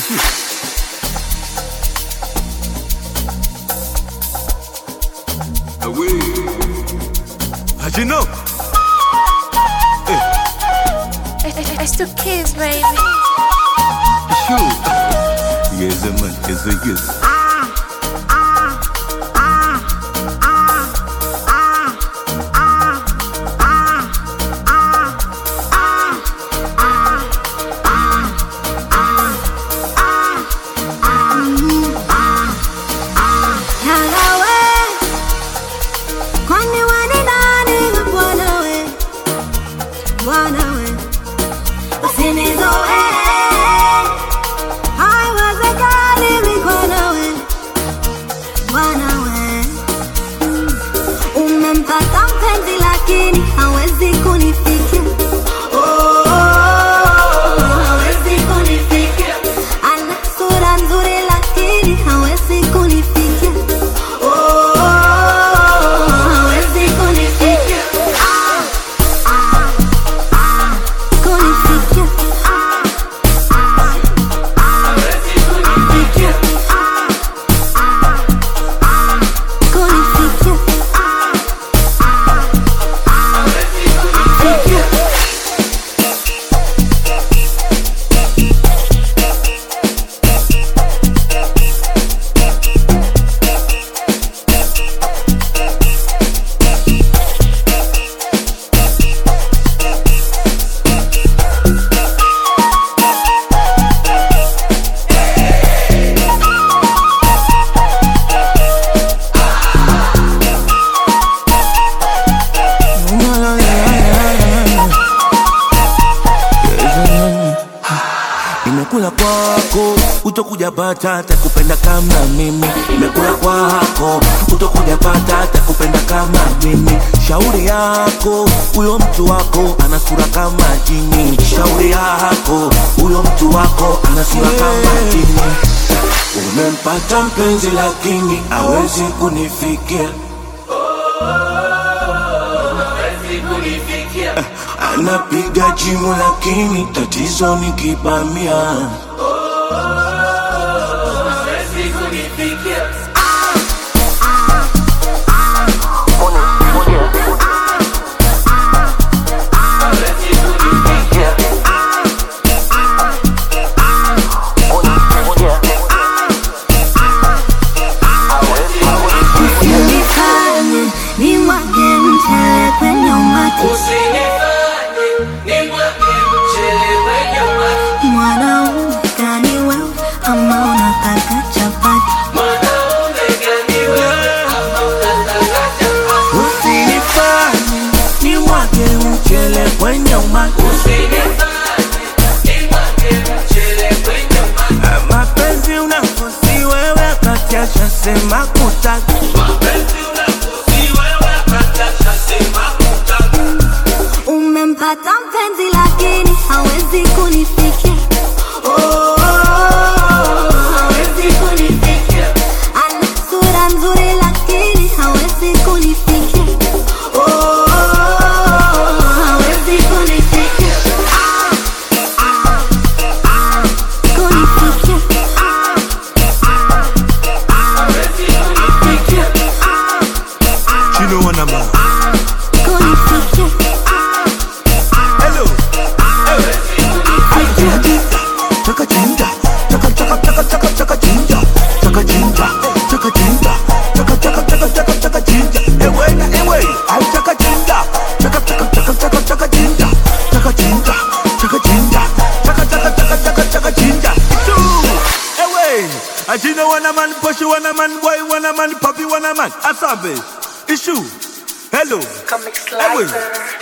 you. Away. How'd you know? It's the kids, baby. It's you. Yes, man. Yes, yes. Nimekula kwako, utokuja pata takupenda kama mimi. Nimekula kwako, utokuja pata takupenda kama mimi. Shauri yako, huyo mtu wako ana sura kama jini. Shauri yako, huyo mtu wako ana sura kama jini. Umempata mpenzi lakini hawezi kunifikia. Anapiga jimu lakini tatizo ni kibamia. Mapenzi unakosi wewe katiacha sema kutaki. Mapenzi unakosi wewe katiacha sema kutaki. Umempata mpenzi lakini hawezi kunifikia. Hawezi kunifikia. Ana sura nzuri lakini hawezi kunifikia. Hawezi kunifikia. Chino wanama. Hello. Chaka chinda, chaka chaka chaka chaka chaka chinda, chaka chinda, chaka chinda, chaka chaka chaka chaka chaka chinda. Ewe na ewe, ay chaka chinda, chaka chaka chaka chaka chaka chinda, chaka chinda, chaka chinda, chaka chaka chaka chaka chaka chinda. Ewe, ajino wana man, poshu wana man, boy wana man, papi wana man, asabe. Issue. Hello. Comic Slicer.